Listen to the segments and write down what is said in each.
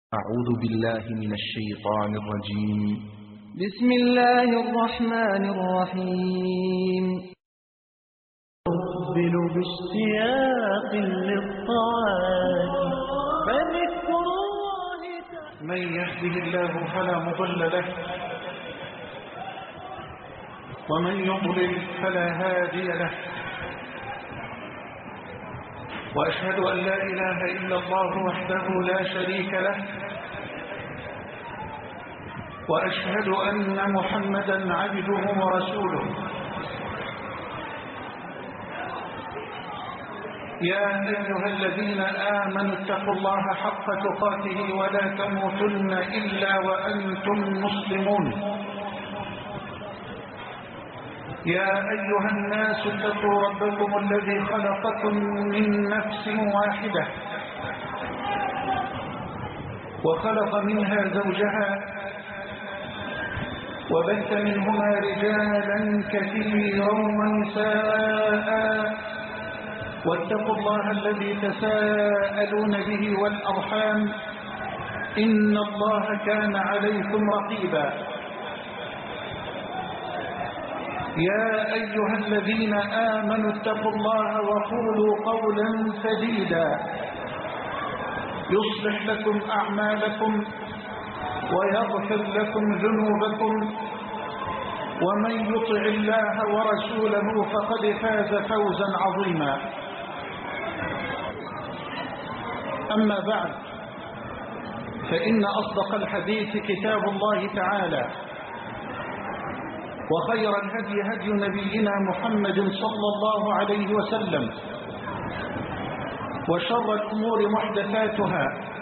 أعوذ بالله من الشيطان الرجيم. بسم الله الرحمن الرحيم. أقبل باشتياق للطاعات فذكر الله من يهده الله فلا مضل له ومن يضلل فلا هادي له، وأشهد أن لا إله إلا الله وحده لا شريك له، وأشهد أن محمدا عبده ورسوله. يا أيها الذين آمنوا اتقوا الله حق تقاته ولا تموتن إلا وأنتم مسلمون. يا أيها الناس اتقوا ربكم الذي خلقكم من نفس واحدة وخلق منها زوجها وبث منهما رجالا كثيرا ونساء، واتقوا الله الذي تساءلون به والأرحام إن الله كان عليكم رقيبا. يا أيها الذين آمنوا اتقوا الله وقولوا قولا سديدا يصلح لكم أعمالكم ويغفر لكم ذنوبكم، ومن يطع الله ورسوله فقد فاز فوزا عظيما. أما بعد، فإن أصدق الحديث كتاب الله تعالى، وخير الهدي هدي نبينا محمد صلى الله عليه وسلم، وشر الأمور محدثاتها،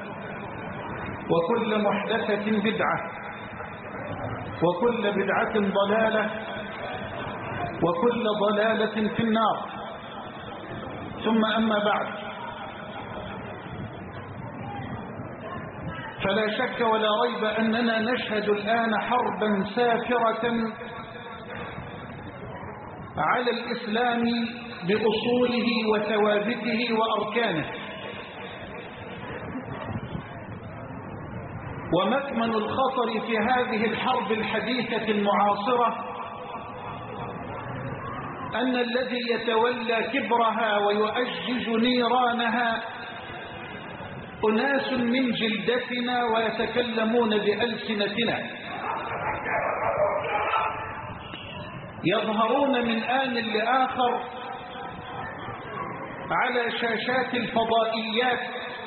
وكل محدثة بدعة، وكل بدعة ضلالة، وكل ضلالة في النار. ثم أما بعد، فلا شك ولا ريب أننا نشهد الآن حربا سافرة على الإسلام بأصوله وثوابته وأركانه. ومكمن الخطر في هذه الحرب الحديثة المعاصرة أن الذي يتولى كبرها ويؤجج نيرانها أناس من جلدتنا ويتكلمون بألسنتنا، يظهرون من آن لآخر على شاشات الفضائيات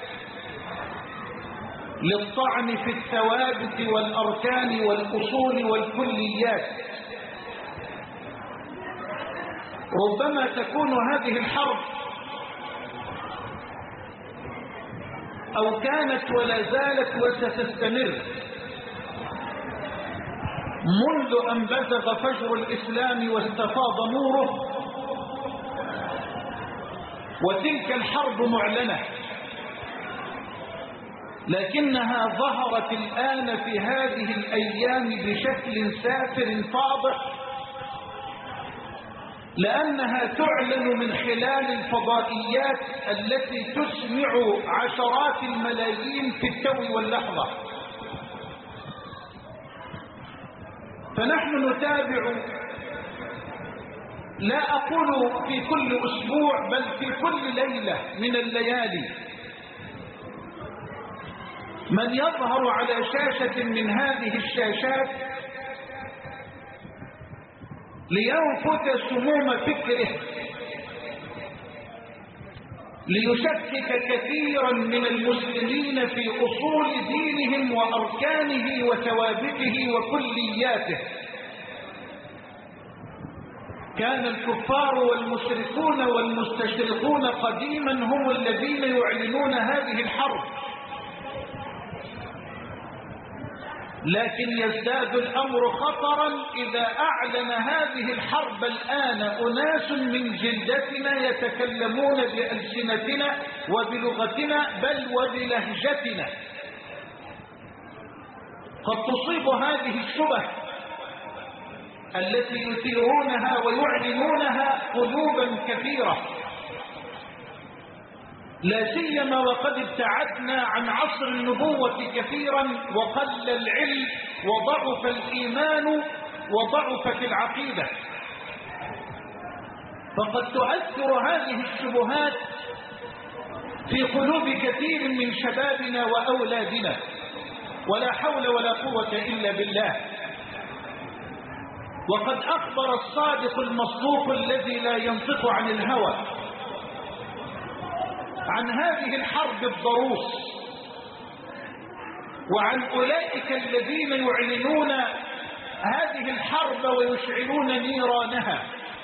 للطعن في الثوابت والأركان والأصول والكليات. ربما تكون هذه الحرب أو كانت ولا زالت وستستمر منذ أن بزغ فجر الإسلام واستفاض نوره، وتلك الحرب معلنة، لكنها ظهرت الآن في هذه الأيام بشكل سافر فاضح، لأنها تعلن من خلال الفضائيات التي تسمع عشرات الملايين في التو واللحظة. فنحن نتابع، لا أقول في كل أسبوع بل في كل ليلة من الليالي، من يظهر على شاشة من هذه الشاشات لينفث سموم فكره، ليشكك كثيرا من المسلمين في أصول دينهم وأركانه وثوابته وكلياته. كان الكفار والمشركون والمستشرقون قديما هم الذين يعلنون هذه الحرب، لكن يزداد الأمر خطرا إذا أعلن هذه الحرب الآن أناس من جلدتنا يتكلمون بألسنتنا وبلغتنا بل وبلهجتنا. قد تصيب هذه الشبه التي يثيرونها ويعلنونها قلوبا كثيرة، لا سيما وقد ابتعدنا عن عصر النبوة كثيرا، وقل العلم وضعف الإيمان وضعفت العقيدة. فقد تؤثر هذه الشبهات في قلوب كثير من شبابنا وأولادنا، ولا حول ولا قوة إلا بالله. وقد أخبر الصادق المصدوق الذي لا ينطق عن الهوى عن هذه الحرب الضروس، وعن أولئك الذين يعلنون هذه الحرب ويشعلون نيرانها،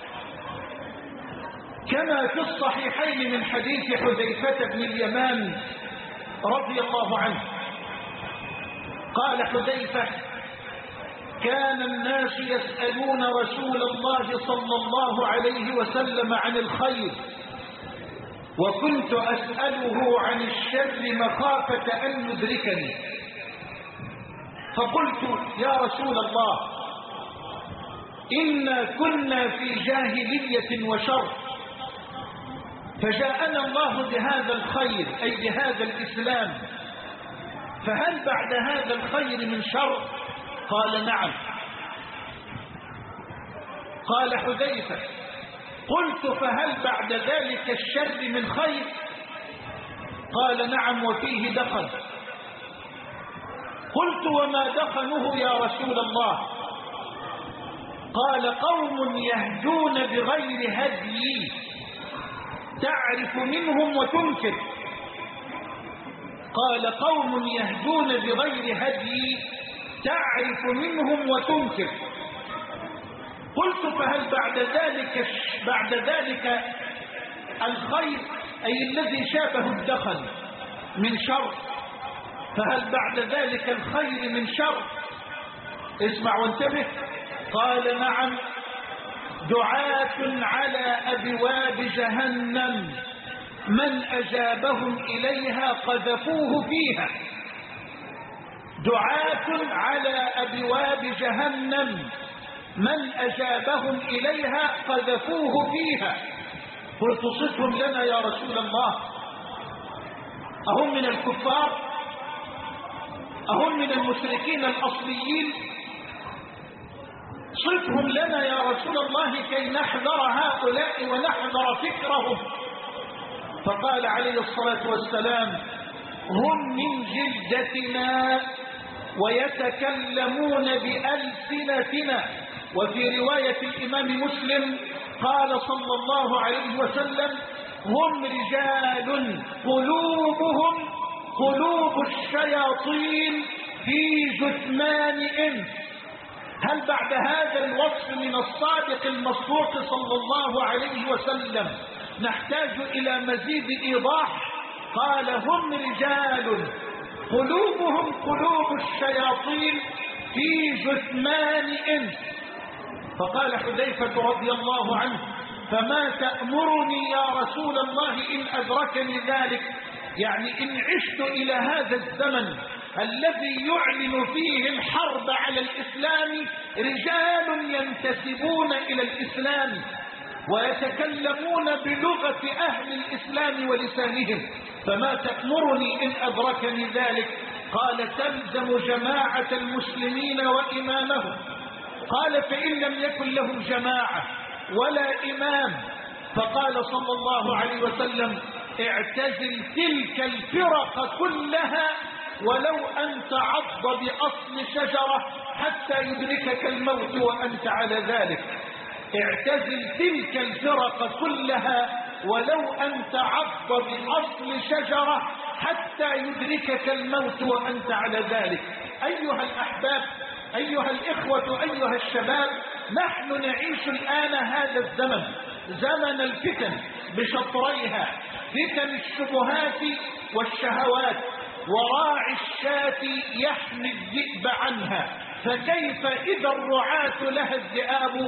كما في الصحيحين من حديث حذيفة بن اليمان رضي الله عنه قال حذيفة: كان الناس يسألون رسول الله صلى الله عليه وسلم عن الخير، وكنت أسأله عن الشر مخافة أن يدركني. فقلت: يا رسول الله، إنا كنا في جاهلية وشر، فجاءنا الله بهذا الخير أي بهذا الإسلام، فهل بعد هذا الخير من شر؟ قال: نعم. قال حذيفة: قلت: فهل بعد ذلك الشر من خير؟ قال: نعم، وفيه دخن. قلت: وما دخنه يا رسول الله؟ قال: قوم يهدون بغير هدي تعرف منهم وتنكر. قال: قوم يهدون بغير هدي تعرف منهم وتنكر. قلت: فهل بعد ذلك الخير أي الذي شابه الدخن من شر؟ فهل بعد ذلك الخير من شر؟ اسمع وانتبه. قال: نعم، دعاة على أبواب جهنم من أجابهم إليها قذفوه فيها. دعاة على أبواب جهنم من أجابهم إليها قذفوه فيها. قلت: صفهم لنا يا رسول الله، أهم من الكفار؟ أهم من المشركين الأصليين؟ صفهم لنا يا رسول الله كي نحذر هؤلاء ونحذر فكرهم. فقال عليه الصلاة والسلام: هم من جلدتنا ويتكلمون بألسنتنا. وفي رواية الإمام مسلم قال صلى الله عليه وسلم: هم رجال قلوبهم قلوب الشياطين في جثمان إنس. هل بعد هذا الوصف من الصادق المصدوق صلى الله عليه وسلم نحتاج إلى مزيد إيضاح؟ قال: هم رجال قلوبهم قلوب الشياطين في جثمان إنس. فقال حذيفة رضي الله عنه: فما تأمرني يا رسول الله إن أدركني ذلك؟ يعني إن عشت إلى هذا الزمن الذي يعلن فيه الحرب على الإسلام رجال ينتسبون إلى الإسلام ويتكلمون بلغة أهل الإسلام ولسانهم، فما تأمرني إن أدركني ذلك؟ قال: تلزم جماعة المسلمين وإمامهم. قال: فإن لم يكن لهم جماعة ولا إمام؟ فقال صلى الله عليه وسلم: اعتزل تلك الفرق كلها ولو أن تعض بأصل شجرة حتى يدركك الموت وأنت على ذلك. اعتزل تلك الفرق كلها ولو أن تعض بأصل شجرة حتى يدركك الموت وأنت على ذلك. أيها الأحباب، أيها الإخوة، أيها الشباب، نحن نعيش الآن هذا الزمن، زمن الفتن بشطريها، فتن الشبهات والشهوات، وراعي الشاة يحمي الذئب عنها، فكيف إذا الرعاة لها الذئاب؟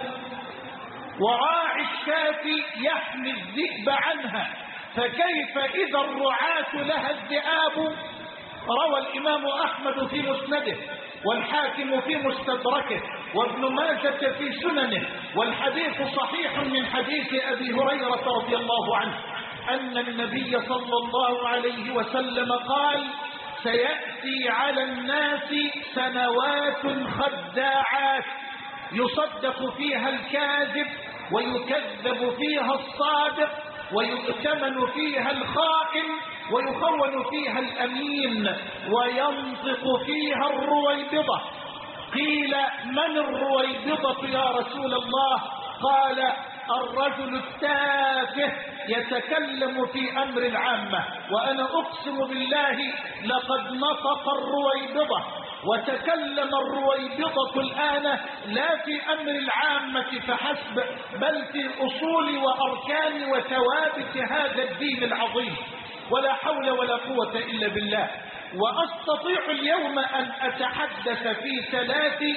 وراعي الشاة يحمي الذئب عنها، فكيف إذا الرعاة لها الذئاب؟ روى الإمام أحمد في مسنده، والحاكم في مستدركه، وابن ماجة في سننه، والحديث صحيح من حديث أبي هريرة رضي الله عنه أن النبي صلى الله عليه وسلم قال: سيأتي على الناس سنوات خداعات يصدق فيها الكاذب ويكذب فيها الصادق ويؤتمن فيها الخائن ويخون فيها الأمين وينطق فيها الرويبضة. قيل: من الرويبضة يا رسول الله؟ قال: الرجل التافه يتكلم في أمر العامة. وأنا أقسم بالله لقد نطق الرويبضة وتكلم الرويبضة الآن لا في أمر العامة فحسب، بل في أصول وأركان وثوابت هذا الدين العظيم. ولا حول ولا قوة إلا بالله. وأستطيع اليوم أن أتحدث في ثلاثة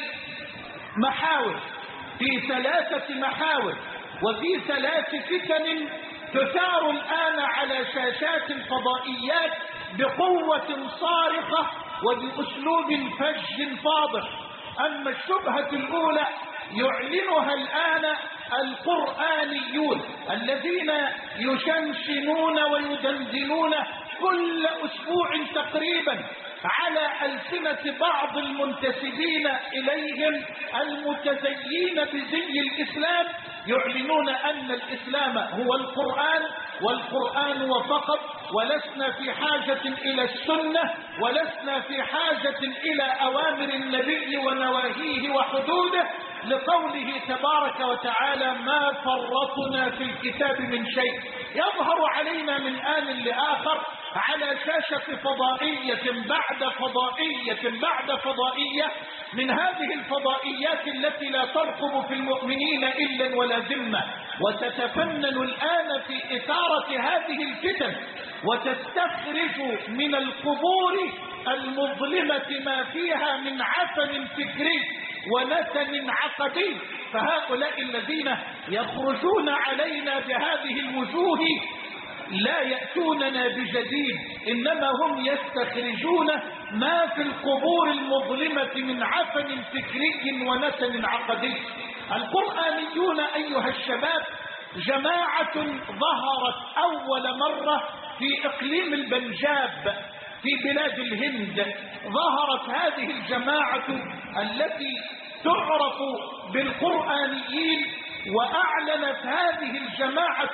محاور وفي 3 فتن تثار الآن على شاشات الفضائيات بقوة صارخة وبأسلوب فج فاضح. أما الشبهة الأولى يعلنها الآن القرآنيون الذين يشنشنون ويدندنون كل أسبوع تقريبا على ألسنة بعض المنتسبين إليهم المتزيين بزي الإسلام، يعلنون أن الإسلام هو القرآن والقرآن وفقط، ولسنا في حاجة إلى السنة، ولسنا في حاجة إلى أوامر النبي ونواهيه وحدوده، لقوله تبارك وتعالى: ما فرطنا في الكتاب من شيء. يظهر علينا من آن لآخر على شاشة فضائية بعد فضائية بعد فضائية من هذه الفضائيات التي لا ترقب في المؤمنين إلا ولا ذمة، وتتفنن الآن في إثارة هذه الفتن وتستخرج من القبور المظلمة ما فيها من عفن فكري ونتن عقدي. فهؤلاء الذين يخرجون علينا بهذه الوجوه لا يأتوننا بجديد، إنما هم يستخرجون ما في القبور المظلمة من عفن فكري ونتن عقدي. القرآنيون أيها الشباب جماعة ظهرت أول مرة في إقليم البنجاب في بلاد الهند. ظهرت هذه الجماعة التي تعرف بالقرآنيين، وأعلنت هذه الجماعة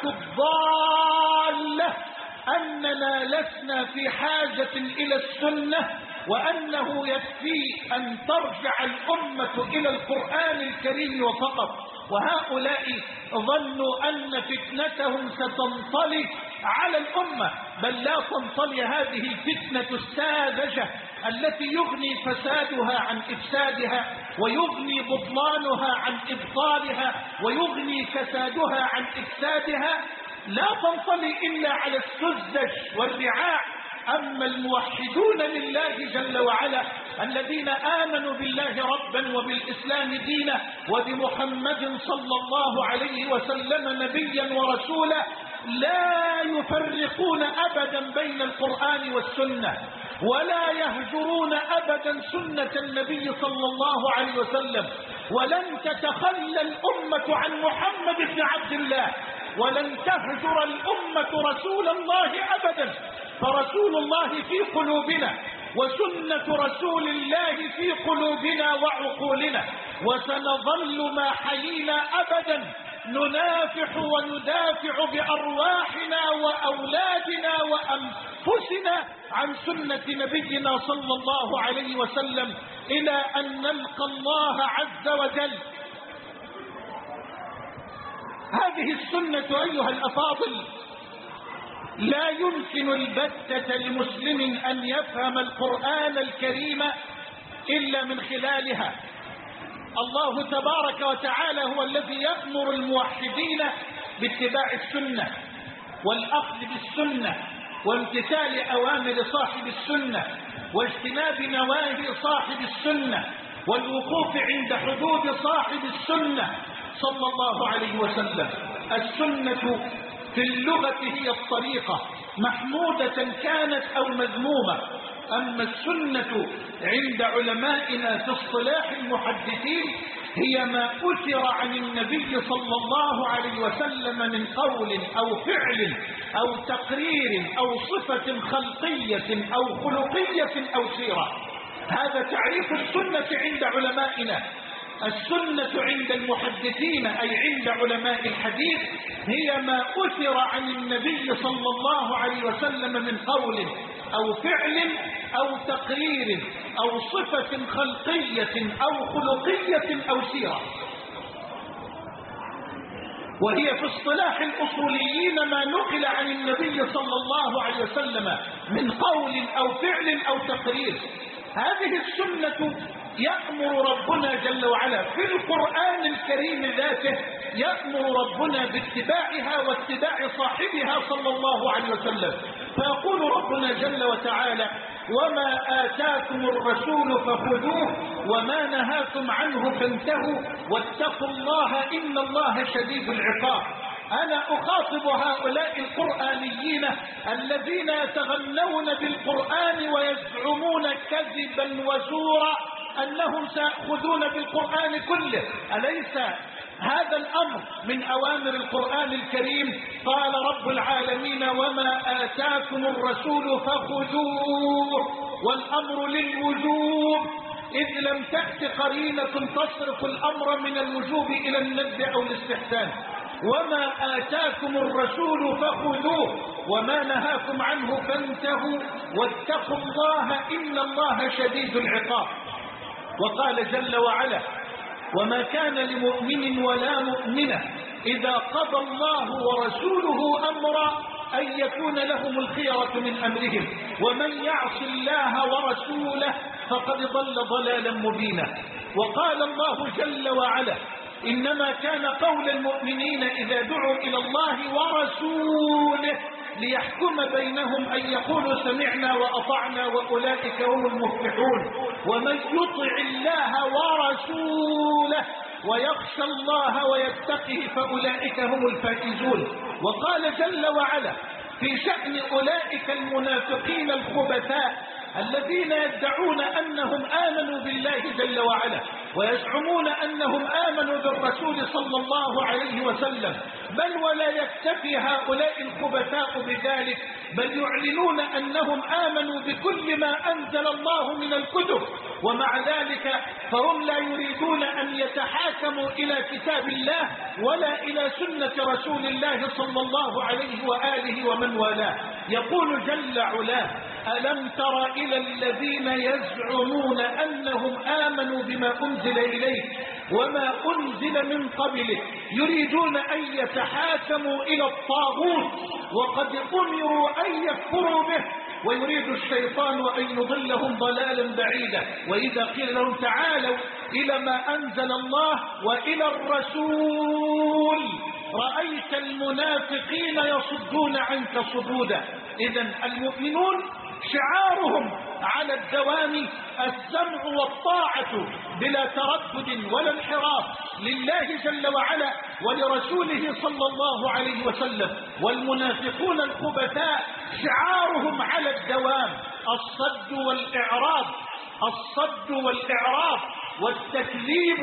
الضالة أننا لسنا في حاجة إلى السنة، وأنه يكفي أن ترجع الأمة إلى القرآن الكريم وفقط. وهؤلاء ظنوا أن فتنتهم ستنطلي على الأمة، بل لا تنطلي هذه الفتنة الساذجة التي يغني فسادها عن إفسادها، ويغني بطلانها عن إبطالها، ويغني كسادها عن إفسادها، لا تنطلي إلا على السذج والرعاع. أما الموحدون لله جل وعلا الذين آمنوا بالله ربا وبالإسلام دينا وبمحمد صلى الله عليه وسلم نبيا ورسولا، لا يفرقون أبدا بين القرآن والسنة، ولا يهجرون أبدا سنة النبي صلى الله عليه وسلم. ولن تتخلى الأمة عن محمد بن عبد الله، ولن تهجر الأمة رسول الله أبدا، فرسول الله في قلوبنا، وسنة رسول الله في قلوبنا وعقولنا، وسنظل ما حيينا أبدا ننافح وندافع بأرواحنا وأولادنا وأنفسنا عن سنة نبينا صلى الله عليه وسلم إلى أن نلقى الله عز وجل. هذه السنة أيها الأفاضل لا يمكن البتة لمسلم أن يفهم القرآن الكريم إلا من خلالها. الله تبارك وتعالى هو الذي يأمر الموحدين باتباع السنة والأخذ بالسنة وامتثال أوامر صاحب السنة واجتناب نواهي صاحب السنة والوقوف عند حدود صاحب السنة صلى الله عليه وسلم. السنة في اللغة هي الطريقة، محمودة كانت أو مذمومة. أما السنة عند علمائنا في اصطلاح المحدثين هي ما أثر عن النبي صلى الله عليه وسلم من قول أو فعل أو تقرير أو صفة خلقية أو خلقية أو سيرة. هذا تعريف السنة عند علمائنا. السنة عند المحدثين أي عند علماء الحديث هي ما أثر عن النبي صلى الله عليه وسلم من قول أو فعل أو تقرير أو صفة خلقية أو خلقية أو سيرة. وهي في اصطلاح الأصوليين ما نقل عن النبي صلى الله عليه وسلم من قول أو فعل أو تقرير. هذه السنة يأمر ربنا جل وعلا في القرآن الكريم ذاته، يأمر ربنا باتباعها واتباع صاحبها صلى الله عليه وسلم. فيقول ربنا جل وتعالى: وما آتاكم الرسول فخذوه وما نهاكم عنه فانتهوا واتقوا الله إن الله شديد العقاب. أنا أخاطب هؤلاء القرآنيين الذين يتغنون بالقرآن ويزعمون كذبا وزورا أنهم سيأخذون بالقرآن كله. أليس هذا الأمر من أوامر القرآن الكريم؟ قال رب العالمين: وما آتاكم الرسول فخذوه، والأمر للوجوب إذ لم تأت قرينة تصرف الأمر من الوجوب إلى الندب أو الاستحسان. وما آتاكم الرسول فخذوه وما نهاكم عنه فانتهوا واتقوا الله إن الله شديد العقاب. وقال جل وعلا: وما كان لمؤمن ولا مؤمنة إذا قضى الله ورسوله أمرا أن يكون لهم الخيرة من أمرهم ومن يعص الله ورسوله فقد ضل ضلالا مبينا. وقال الله جل وعلا: إنما كان قول المؤمنين إذا دعوا إلى الله ورسوله ليحكم بينهم أن يقولوا سمعنا وأطعنا وأولئك هم المفلحون. ومن يطع الله ورسوله ويخشى الله ويتقه فأولئك هم الفائزون. وقال جل وعلا في شأن أولئك المنافقين الخبثاء الذين يدعون أنهم آمنوا بالله جل وعلا ويزعمون أنهم آمنوا بالرسول صلى الله عليه وسلم، بل ولا يكتفي هؤلاء الخبثاء بذلك، بل يعلنون أنهم آمنوا بكل ما أنزل الله من الكتب، ومع ذلك فهم لا يريدون أن يتحاكموا إلى كتاب الله ولا إلى سنة رسول الله صلى الله عليه وآله ومن والاه. يقول جل علاه: ألم تر إلى الذين يزعمون أنهم آمنوا بما أنزل إليك وما أنزل من قبلك يريدون أن يتحاكموا إلى الطاغوت وقد أمروا أن يكفروا به ويريد الشيطان أن يضلهم ضلالا بعيدا. وإذا قيل لهم تعالوا إلى ما أنزل الله وإلى الرسول رأيت المنافقين يصدون عنك صدودا. إذن المؤمنون شعارهم على الدوام السمع والطاعة بلا تردد ولا انحراف لله جل وعلا ولرسوله صلى الله عليه وسلم. والمنافقون الخبثاء شعارهم على الدوام الصد والإعراض، الصد والإعراض والتكذيب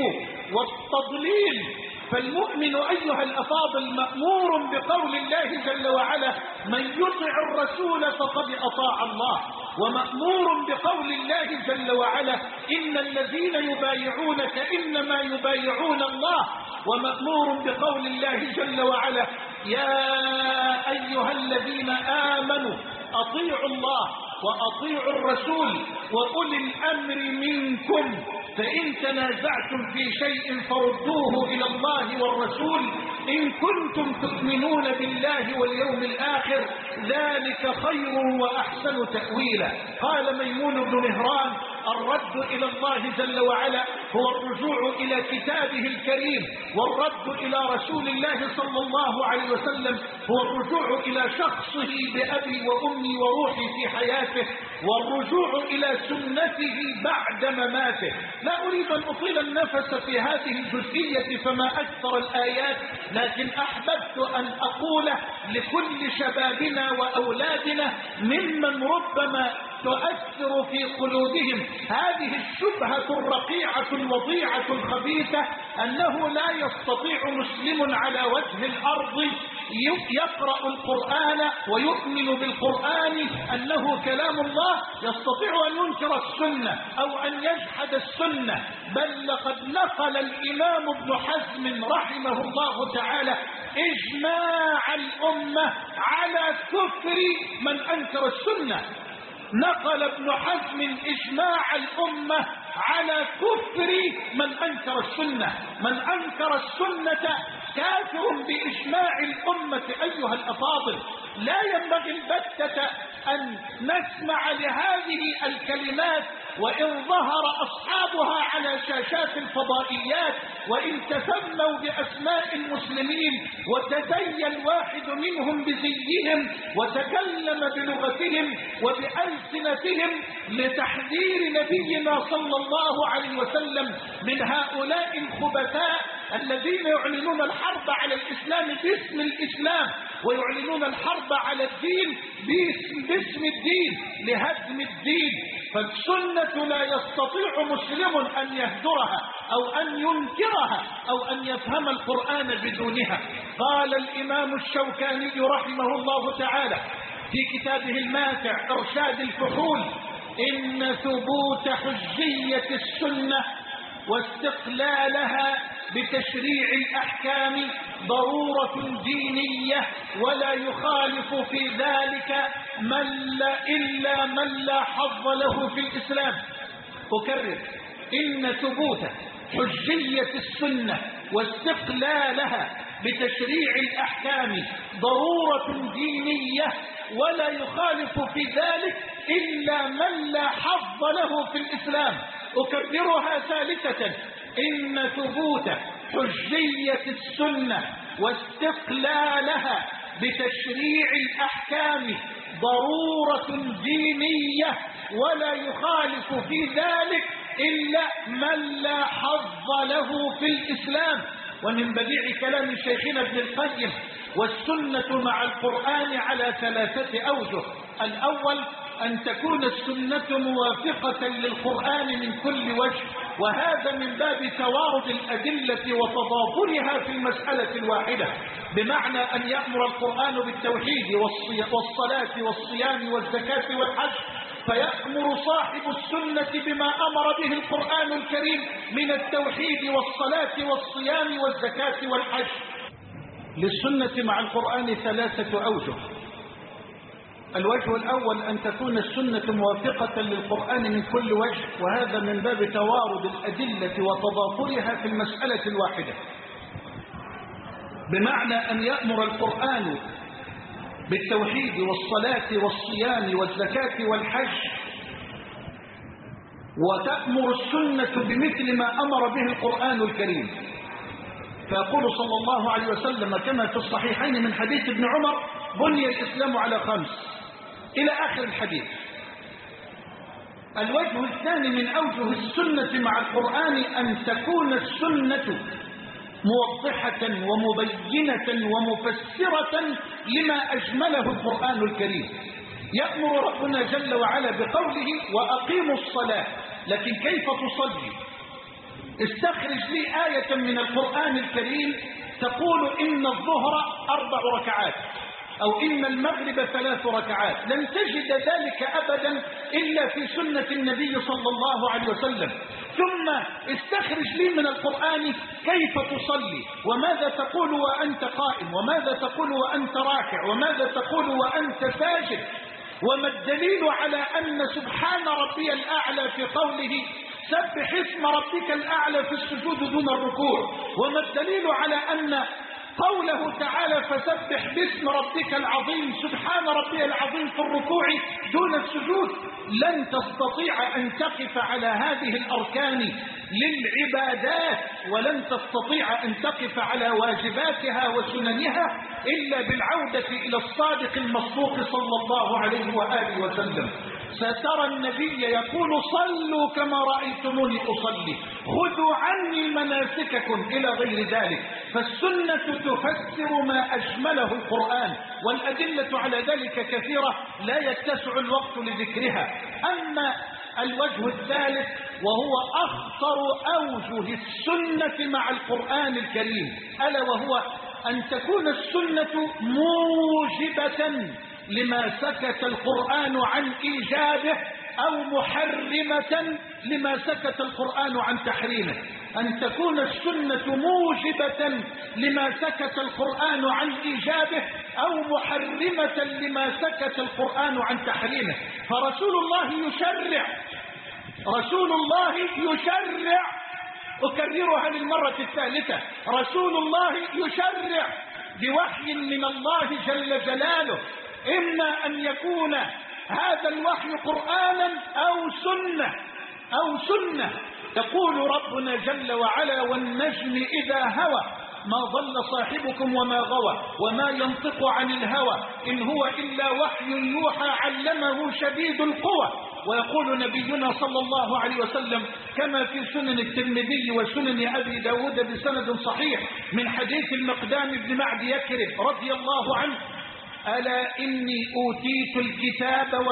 والتضليل. فالمؤمن أيها الأفاضل مأمور بقول الله جل وعلا: من يطع الرسول فقد أطاع الله، ومأمور بقول الله جل وعلا: إن الذين يبايعونك إنما يبايعون الله، ومأمور بقول الله جل وعلا: يا أيها الذين آمنوا أطيعوا الله وأطيعوا الرسول وأولي الأمر منكم فإن تنازعتم في شيء فردوه إلى الله والرسول إن كنتم تؤمنون بالله واليوم الآخر ذلك خير وأحسن تأويلا. قال ميمون بن مهران: الرد إلى الله جل وعلا هو الرجوع إلى كتابه الكريم، والرد إلى رسول الله صلى الله عليه وسلم هو الرجوع إلى شخصه بأبي وأمي وروحي في حياته، والرجوع إلى سنته بعد مماته. لا أريد أن أطيل النفس في هذه الجزئية فما أكثر الآيات، لكن أحببت أن أقول لكل شبابنا وأولادنا ممن ربما تؤثر في قلوبهم هذه الشبهة الرقيعة الوضيعة الخبيثة أنه لا يستطيع مسلم على وجه الأرض يقرأ القرآن ويؤمن بالقرآن أنه كلام الله يستطيع أن ينكر السنة أو أن يجحد السنة. بل لقد نقل الإمام ابن حزم رحمه الله تعالى إجماع الأمة على كفر من أنكر السنة. نقل ابن حزم إجماع الأمة على كفر من أنكر السنة. من أنكر السنة كافر بإجماع الأمة. أيها الأفاضل، لا ينبغي البتة أن نسمع لهذه الكلمات وإن ظهر أصحابها على شاشات الفضائيات، وإن تسموا بأسماء المسلمين وتزي الواحد منهم بزيهم وتكلم بلغتهم وبألسنتهم لتحذير نبينا صلى الله عليه وسلم من هؤلاء الخبثاء الذين يعلنون الحرب على الإسلام باسم الإسلام ويعلنون الحرب على الدين باسم الدين لهدم الدين. فالسنة لا يستطيع مسلم أن يهدرها أو أن ينكرها أو أن يفهم القرآن بدونها. قال الإمام الشوكاني رحمه الله تعالى في كتابه الماتع إرشاد الفحول: إن ثبوت حجية السنة واستقلالها بتشريع الأحكام ضرورة دينية، ولا يخالف في ذلك إلا من لا حظ له في الإسلام. أكرر: إن ثبوت حجية السنة واستقلالها بتشريع الأحكام ضرورة دينية، ولا يخالف في ذلك إلا من لا حظ له في الإسلام. أكررها ثالثة: إن ثبوت حجية السنة واستقلالها بتشريع الأحكام ضرورة دينية، ولا يخالف في ذلك إلا من لا حظ له في الإسلام. ومن بديع كلام شيخنا ابن القيم: والسنة مع القرآن على 3 أوجه. الأول: أن تكون السنة موافقة للقرآن من كل وجه، وهذا من باب توارد الأدلة وتضافرها في المسألة الواحدة، بمعنى أن يأمر القرآن بالتوحيد والصلاة والصيام والزكاة والحج، فيأمر صاحب السنة بما أمر به القرآن الكريم من التوحيد والصلاة والصيام والزكاة والحج. للسنة مع القرآن 3 أوجه. الوجه الأول: أن تكون السنة موافقة للقرآن من كل وجه، وهذا من باب توارد الأدلة وتضافرها في المسألة الواحدة، بمعنى أن يأمر القرآن بالتوحيد والصلاة والصيام والزكاة والحج، وتأمر السنة بمثل ما أمر به القرآن الكريم. فيقول صلى الله عليه وسلم كما في الصحيحين من حديث ابن عمر: بني الإسلام على 5 إلى آخر الحديث. الوجه الثاني من أوجه السنة مع القرآن: أن تكون السنة موضحة ومبينة ومفسرة لما أجمله القرآن الكريم. يأمر ربنا جل وعلا بقوله: وأقيموا الصلاة، لكن كيف تصلي؟ استخرج لي آية من القرآن الكريم تقول إن الظهر 4 ركعات أو إن المغرب 3 ركعات. لن تجد ذلك أبدا إلا في سنة النبي صلى الله عليه وسلم. ثم استخرج لي من القرآن كيف تصلي، وماذا تقول وأنت قائم، وماذا تقول وأنت راكع، وماذا تقول وأنت ساجد. وما الدليل على أن سبحان ربي الأعلى في قوله سبح اسم ربك الأعلى في السجود دون الركوع؟ وما الدليل على أن قوله تعالى فسبح باسم ربك العظيم سبحان ربي العظيم في الركوع دون السجود؟ لن تستطيع أن تقف على هذه الأركان للعبادات، ولن تستطيع أن تقف على واجباتها وسننها إلا بالعودة إلى الصادق المصدوق صلى الله عليه وآله وسلم. سترى النبي يقول صلوا كما رأيتموني أصلي، خذوا عني مناسككم إلى غير ذلك. فالسنة تفسر ما أجمله القرآن، والأدلة على ذلك كثيرة لا يتسع الوقت لذكرها. أما الوجه الثالث وهو أخطر أوجه السنة مع القرآن الكريم، ألا وهو أن تكون السنة موجبة لما سكت القرآن عن إيجابه أو محرمة لما سكت القرآن عن تحريمه. أن تكون السنة موجبة لما سكت القرآن عن إيجابه أو محرمة لما سكت القرآن عن تحريمه. فرسول الله يشرع، أكررها للمرة الثالثة، رسول الله يشرع بوحي من الله جل جلاله، إما أن يكون هذا الوحي قرآنا أو سنة. يقول ربنا جل وعلا: والنجم إذا هوى ما ضل صاحبكم وما غوى وما ينطق عن الهوى إن هو إلا وحي يوحى علمه شديد القوى. ويقول نبينا صلى الله عليه وسلم كما في سنن الترمذي وسنن أبي داود بسند صحيح من حديث المقدام بن معد يكرب رضي الله عنه: ألا إني أوتيت الكتاب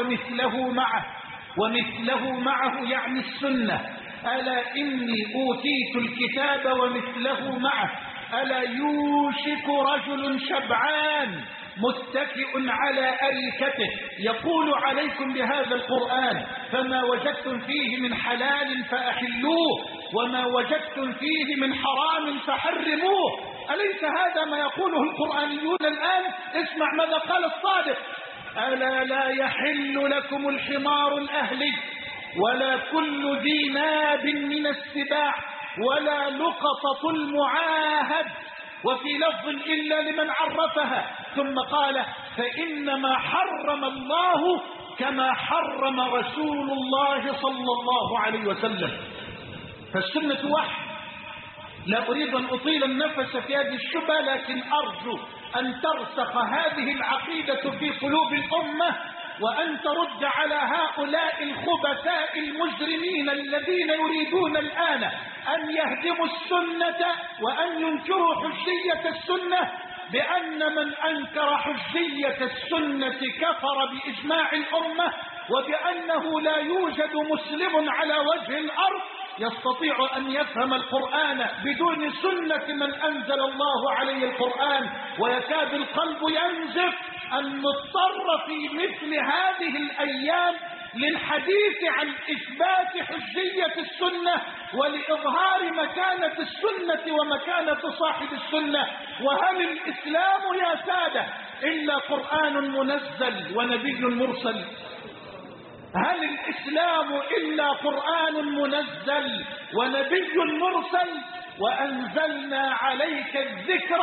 ومثله معه يعني السنة. ألا إني أوتيت الكتاب ومثله معه. ألا يوشك رجل شبعان متكئ على أريكته يقول عليكم بهذا القرآن فما وجدتم فيه من حلال فأحلوه وما وجدتم فيه من حرام فحرموه. أليس هذا ما يقوله القرآنيون الآن؟ اسمع ماذا قال الصادق: ألا لا يحل لكم الحمار الأهلي ولا كل ذي ناب من السباع ولا لقطة المعاهد، وفي لفظ إلا لمن عرفها. ثم قال: فإنما حرم الله كما حرم رسول الله صلى الله عليه وسلم. فالسنة وحي. لا أريد أن أطيل النفس في هذه الشبهة، لكن أرجو أن ترسخ هذه العقيدة في قلوب الأمة، وأن ترد على هؤلاء الخبثاء المجرمين الذين يريدون الآن أن يهدموا السنة وأن ينكروا حجية السنة، بأن من أنكر حجية السنة كفر بإجماع الأمة، وبأنه لا يوجد مسلم على وجه الأرض يستطيع أن يفهم القرآن بدون سنة من أنزل الله عليه القرآن، ويكاد القلب ينزف أن نضطر في مثل هذه الأيام للحديث عن إثبات حجية السنة ولإظهار مكانة السنة ومكانة صاحب السنة. وهل الإسلام يا سادة إلا قرآن منزل ونبي مرسل؟ هل الإسلام إلا قرآن منزل ونبي مرسل؟ وأنزلنا عليك الذكر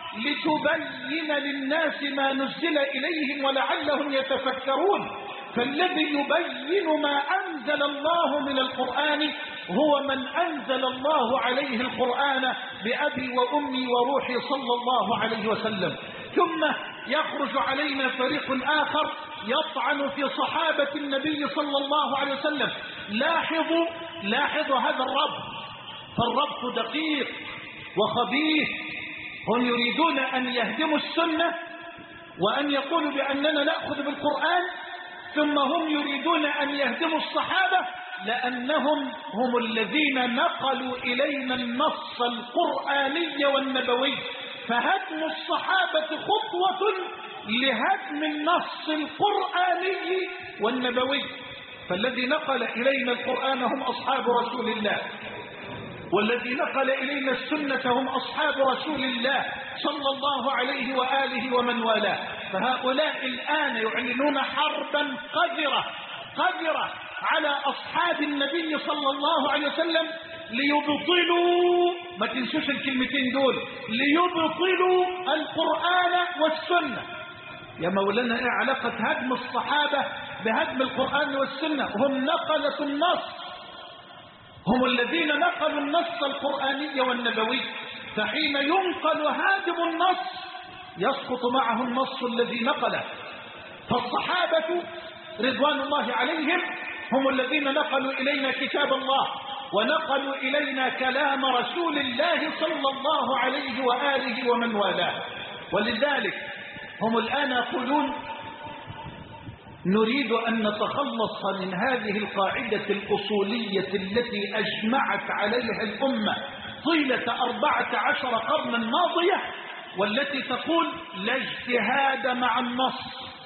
لتبين للناس ما نزل إليهم ولعلهم يتفكرون. فالذي يبين ما أنزل الله من القرآن هو من أنزل الله عليه القرآن بأبي وأمي وروحي صلى الله عليه وسلم. ثم يخرج علينا فريق آخر يطعن في صحابة النبي صلى الله عليه وسلم. لاحظوا هذا الربط، فالربط دقيق وخبيث. هم يريدون أن يهدموا السنة وأن يقولوا بأننا نأخذ بالقرآن، ثم هم يريدون أن يهدموا الصحابة لأنهم هم الذين نقلوا إلينا النص القرآني والنبوي. فهدم الصحابة خطوة لهدم النص القرآني والنبوي. فالذي نقل إلينا القرآن هم أصحاب رسول الله، والذي نقل إلينا السنة هم أصحاب رسول الله صلى الله عليه وآله ومن والاه. فهؤلاء الآن يعلنون حربا قذرة على أصحاب النبي صلى الله عليه وسلم ليبطلوا، ما تنسوش الكلمتين دول، ليبطلوا القرآن والسنة. يا مولانا ايه علاقة هدم الصحابة بهدم القرآن والسنة؟ هم نقلة النص، هم الذين نقلوا النص القرآني والنبوي. فحين ينقل هادم النص يسقط معه النص الذي نقله. فالصحابة رضوان الله عليهم هم الذين نقلوا إلينا كتاب الله ونقلوا إلينا كلام رسول الله صلى الله عليه وآله ومن والاه. ولذلك هم الآن يقولون نريد أن نتخلص من هذه القاعدة الأصولية التي أجمعت عليها الأمة طيلة 14 قرنا ماضية، والتي تقول لا اجتهاد مع النص.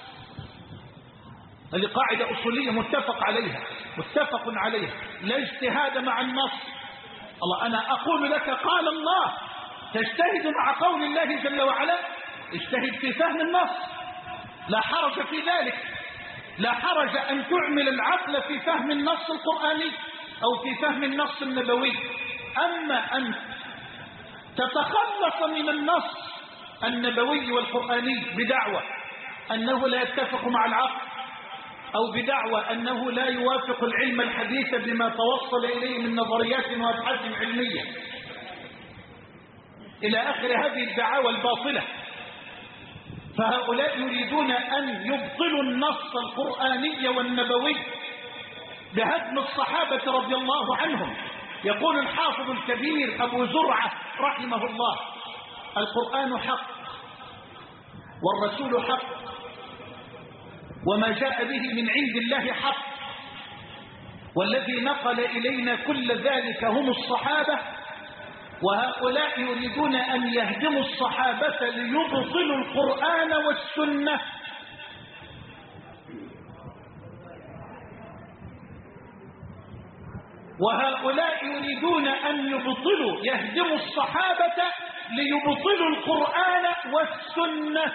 هذه قاعدة أصولية متفق عليها، لا اجتهاد مع النص. الله، أنا أقول لك قال الله، تجتهد مع قول الله جل وعلا، اجتهد في فهم النص، لا حرج في ذلك، لا حرج أن تعمل العقل في فهم النص القرآني أو في فهم النص النبوي. أما أن تتخلص من النص النبوي والقرآني بدعوى أنه لا يتفق مع العقل، أو بدعوى أنه لا يوافق العلم الحديث بما توصل إليه من نظريات وأبحاث علمية، إلى آخر هذه الدعاوى الباطلة، فهؤلاء يريدون أن يبطلوا النص القرآني والنبوي بهدم الصحابة رضي الله عنهم. يقول الحافظ الكبير أبو زرعة رحمه الله: القرآن حق، والرسول حق، وما جاء به من عند الله حق، والذي نقل إلينا كل ذلك هم الصحابة، وهؤلاء يريدون أن يهدموا الصحابة ليبطلوا القرآن والسنة. وهؤلاء يريدون أن يهدموا الصحابة ليبطلوا القرآن والسنة،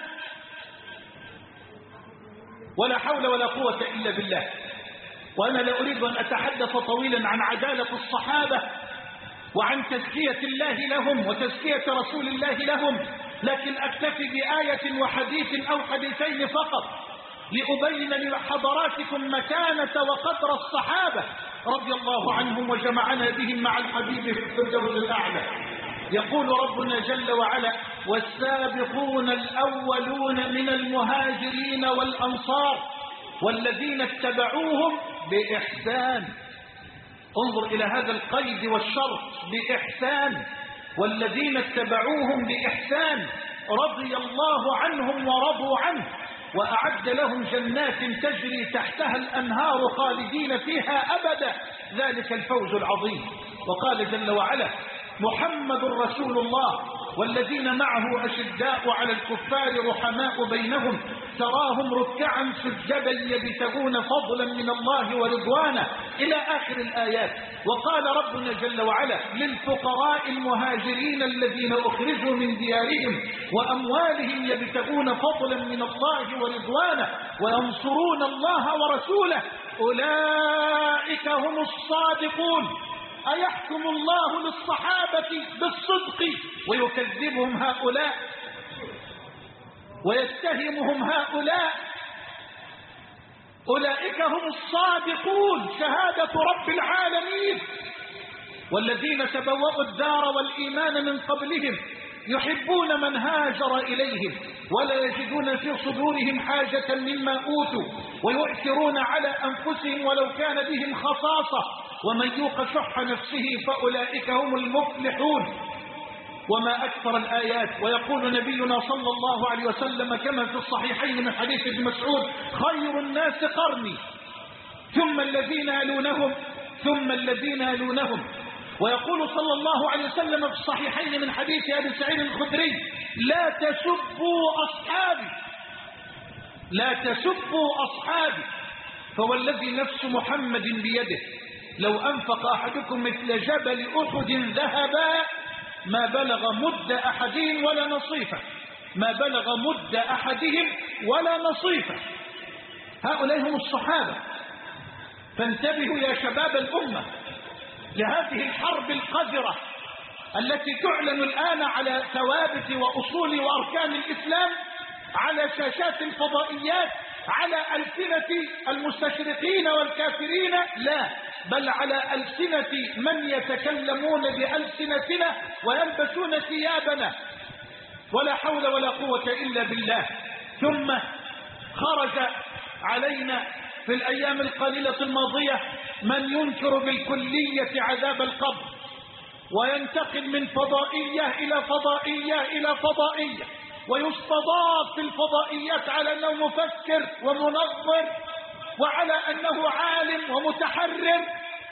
ولا حول ولا قوة إلا بالله. وأنا لا أريد أن أتحدث طويلا عن عدالة الصحابة وعن تزكية الله لهم وتزكية رسول الله لهم، لكن أكتفي بآية وحديث أو حديثين فقط لأبين لحضراتكم مكانة وقدر الصحابة رضي الله عنهم وجمعنا بهم مع الحبيب في الفردوس الأعلى. يقول ربنا جل وعلا: والسابقون الأولون من المهاجرين والأنصار والذين اتبعوهم بإحسان. انظر إلى هذا القيد والشرط، بإحسان، والذين اتبعوهم بإحسان رضي الله عنهم ورضوا عنه وأعد لهم جنات تجري تحتها الأنهار خالدين فيها أبدا، ذلك الفوز العظيم. وقال جل وعلا: محمد رسول الله والذين معه أشداء على الكفار رحماء بينهم تراهم ركعا سجدا يبتغون فضلا من الله ورضوانه، إلى آخر الآيات. وقال ربنا جل وعلا: للفقراء المهاجرين الذين أخرجوا من ديارهم وأموالهم يبتغون فضلا من الله ورضوانه وينصرون الله ورسوله أولئك هم الصادقون. أيحكم الله للصحابة بالصدق ويكذبهم هؤلاء ويتهمهم هؤلاء؟ أولئك هم الصادقون، شهادة رب العالمين. والذين تبوأوا الدار والإيمان من قبلهم يحبون من هاجر إليهم ولا يجدون في صدورهم حاجة مما أوتوا ويؤثرون على أنفسهم ولو كان بهم خصاصة ومن يوق شح نفسه فأولئك هم المفلحون. وما أكثر الآيات. ويقول نبينا صلى الله عليه وسلم كما في الصحيحين من حديث ابن مسعود: خير الناس قرني ثم الذين يلونهم ثم الذين يلونهم. ويقول صلى الله عليه وسلم في الصحيحين من حديث أبي سعيد الخدري: لا تسبوا أصحابي، لا تسبوا أصحابي، فوالذي نفس محمد بيده لو أنفق أحدكم مثل جبل أحد ذهبا ما بلغ مد أحدهم ولا نصيفه، ما بلغ مد أحدهم ولا نصيفه. هؤلاء هم الصحابة. فانتبهوا يا شباب الأمة لهذه الحرب القذرة التي تعلن الآن على ثوابت وأصول وأركان الإسلام على شاشات الفضائيات، على ألسنة المستشرقين والكافرين، لا، بل على ألسنة من يتكلمون بألسنتنا ويلبسون ثيابنا، ولا حول ولا قوة إلا بالله. ثم خرج علينا في الأيام القليلة الماضية من ينكر بالكلية عذاب القبر وينتقل من فضائية إلى فضائية إلى فضائية ويستضاف في الفضائيات على أنه مفكر ومنظر وعلى أنه عالم ومتحرر،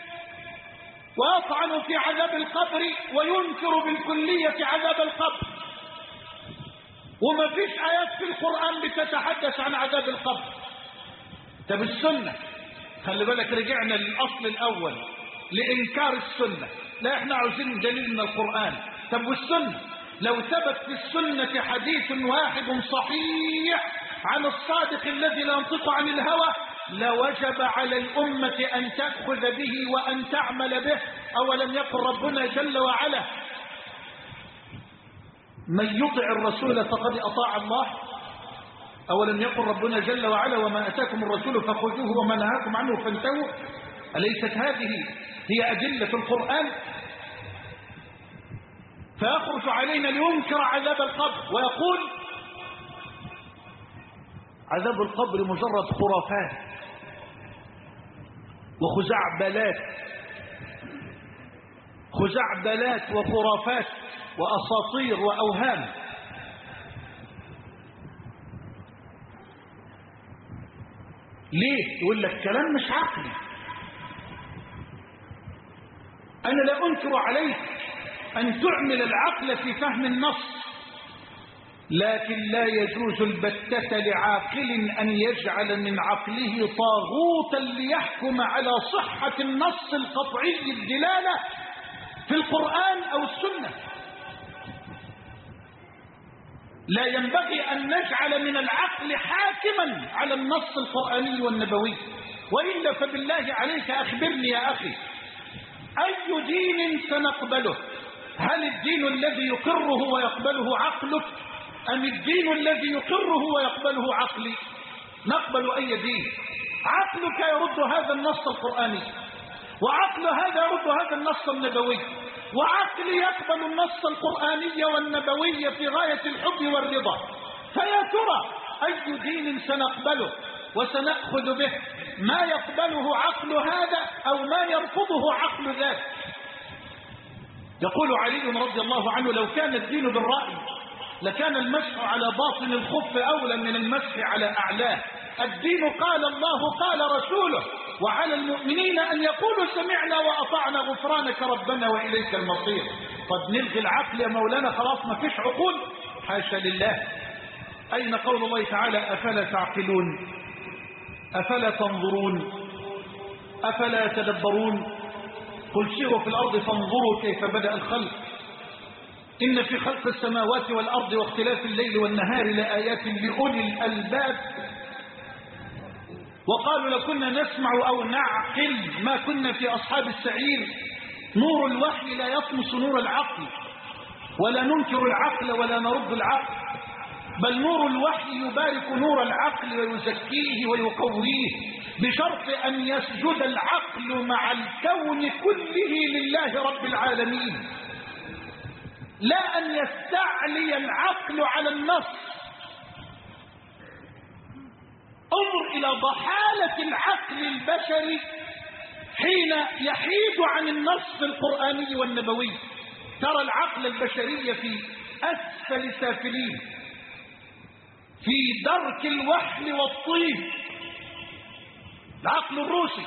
ويطعن في عذاب القبر وينكر بالكلية عذاب القبر، وما فيش آيات في القرآن بتتحدث عن عذاب القبر. طب السنة، خلي بالك رجعنا للأصل الأول لإنكار السنة، لا احنا عاوزين دليل من القرآن. طب والسنة، لو ثبت في السنة حديث واحد صحيح عن الصادق الذي لا ينطق عن الهوى لوجب على الأمة أن تأخذ به وأن تعمل به. أولم يقل ربنا جل وعلا من يطع الرسول فقد أطاع الله؟ أولم يقل ربنا جل وعلا وما أتاكم الرسول فخذوه وما نهاكم عنه فانتهوا؟ أليست هذه هي أدلة القرآن؟ فيخرج علينا لينكر عذاب القبر ويقول عذاب القبر مجرد خرافات خزعبلات وخرافات وأساطير وأوهام. ليه؟ يقول لك كلام مش عقلي. أنا لا أنكر عليك أن تعمل العقل في فهم النص، لكن لا يجوز البتة لعاقل أن يجعل من عقله طاغوتا ليحكم على صحة النص القطعي الدلالة في القرآن أو السنة. لا ينبغي أن نجعل من العقل حاكما على النص القرآني والنبوي، وإلا فبالله عليك أخبرني يا أخي، أي دين سنقبله؟ هل الدين الذي يقره ويقبله عقلك أم الدين الذي يقره ويقبله عقلي؟ نقبل أي دين؟ عقلك يرد هذا النص القرآني، وعقل هذا يرد هذا النص النبوي، وعقلي يقبل النص القرآني والنبوي في غاية الحب والرضا. فيا ترى أي دين سنقبله وسنأخذ به؟ ما يقبله عقل هذا أو ما يرفضه عقل ذاك. يقول علي رضي الله عنه لو كان الدين بالرأي لكان المسح على باطن الخف أولى من المسح على أعلاه. الدين قال الله قال رسوله، وعلى المؤمنين أن يقولوا سمعنا وأطعنا غفرانك ربنا وإليك المصير. قد نلغي العقل يا مولانا، خلاص ما فيش عقول؟ حاشا لله. أين قول الله تعالى أفلا تعقلون أفلا تنظرون أفلا تدبرون؟ قل سيروا في الأرض فانظروا كيف بدأ الخلق إن في خلق السماوات والأرض واختلاف الليل والنهار لآيات لأولي الألباب. وقالوا لو كنا نسمع أو نعقل ما كنا في أصحاب السعير. نور الوحي لا يطمس نور العقل، ولا ننكر العقل ولا نرد العقل، بل نور الوحي يبارك نور العقل ويزكيه ويقويه، بشرط أن يسجد العقل مع الكون كله لله رب العالمين، لا أن يستعلي العقل على النص. انظر إلى ضحالة العقل البشري حين يحيد عن النص القرآني والنبوي. ترى العقل البشري في أسفل سافلين، في درك الوحل والطين. العقل الروسي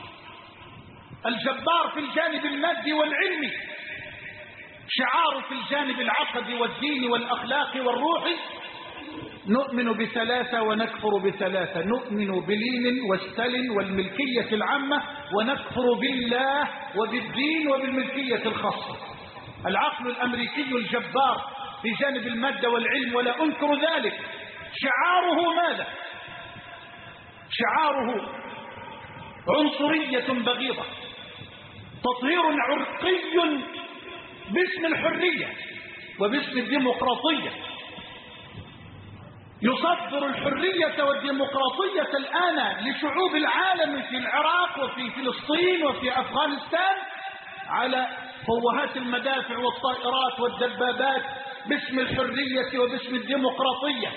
الجبار في الجانب المادي والعلمي، شعاره في الجانب العقدي والديني والأخلاقي والروحي نؤمن بثلاثة ونكفر بثلاثة، نؤمن بلينين وستالين والملكية العامة، ونكفر بالله وبالدين وبالملكية الخاصة. العقل الأمريكي الجبار في جانب المادة والعلم ولا أنكر ذلك، شعاره ماذا؟ شعاره عنصرية بغيضة، تطهير عرقي باسم الحرية وباسم الديمقراطية. يصدر الحرية والديمقراطية الآن لشعوب العالم في العراق وفي فلسطين وفي أفغانستان على فوهات المدافع والطائرات والدبابات باسم الحرية وباسم الديمقراطية.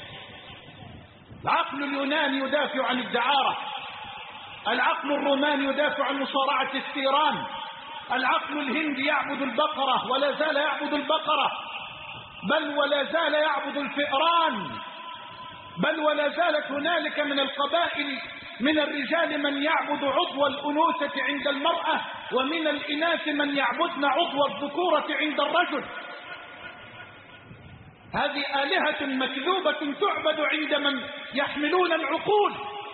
العقل اليوناني يدافع عن الدعارة، العقل الروماني يدافع عن مصارعة الثيران، العقل الهندي يعبد البقرة ولا زال يعبد البقرة، بل ولا زال يعبد الفئران، بل ولا زالت هنالك من القبائل من الرجال من يعبد عضو الأنوثة عند المرأة، ومن الإناث من يعبدن عضو الذكورة عند الرجل. هذه آلهة مكذوبة تعبد عند من يحملون العقول.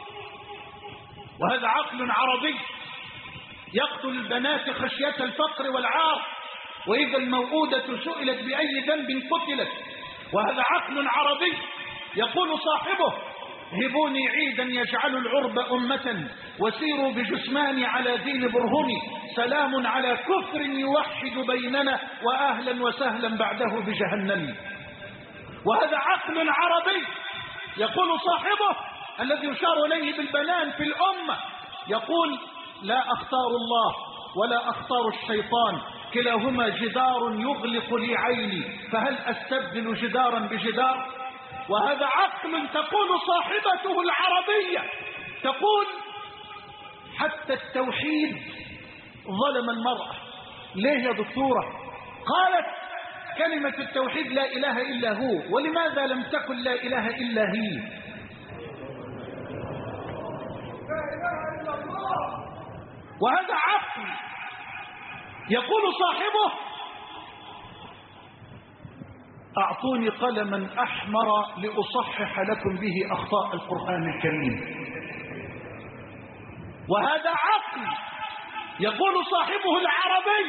وهذا عقل عربي يقتل البنات خشية الفقر والعار، وإذا الموءودة سئلت بأي ذنب قتلت. وهذا عقل عربي يقول صاحبه: هبوني عيدا يجعل العرب أمة، وسيروا بجثماني على دين برهمي، سلام على كفر يوحد بيننا، وأهلا وسهلا بعده بجهنم. وهذا عقل عربي يقول صاحبه الذي يشار إليه بالبنان في الأمة، يقول: لا أختار الله ولا أختار الشيطان، كلاهما جدار يغلق لي عيني، فهل أستبدل جدارا بجدار؟ وهذا عقل تقول صاحبته العربية، تقول: حتى التوحيد ظلم المرأة. ليه يا دكتورة؟ قالت: كلمة التوحيد لا إله إلا هو، ولماذا لم تكن لا إله إلا هي؟ وهذا عقل يقول صاحبه: أعطوني قلما أحمر لأصحح لكم به أخطاء القرآن الكريم. وهذا عقل يقول صاحبه العربي: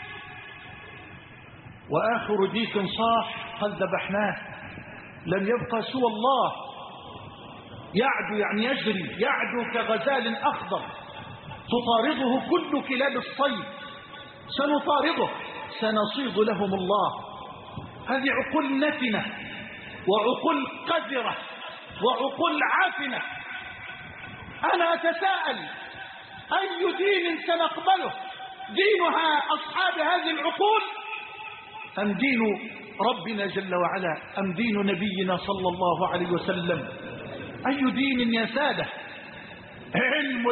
وآخر ديك صاح قد ذبحناه، لم يبقى سوى الله. يعدو يعني يجري، يعدو كغزال أخضر تطارده كل كلاب الصيد، سنطارده سنصيد لهم الله. هذه عقول نتنة وعقول قذرة وعقول عافنة. أنا أتساءل: أي دين سنقبله؟ دينها أصحاب هذه العقول أم دين ربنا جل وعلا أم دين نبينا صلى الله عليه وسلم؟ أي دين يا سادة؟ علم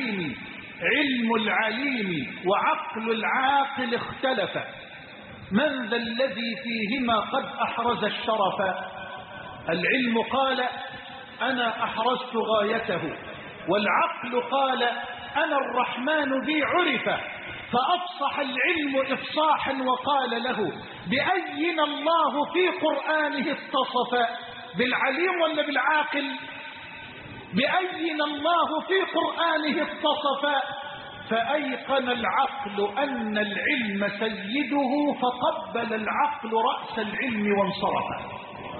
العليم وعقل العاقل اختلفا، من ذا الذي فيهما قد أحرز الشرف؟ العلم قال: أنا أحرزت غايته، والعقل قال: أنا الرحمن بي عرف. فأفصح العلم إفصاحا وقال له: بأين الله في قرآنه اتصف؟ بالعليم ولا بالعاقل؟ بأين الله في قرآنه اتصف؟ فأيقن العقل أن العلم سيده، فقبل العقل رأس العلم وانصرف.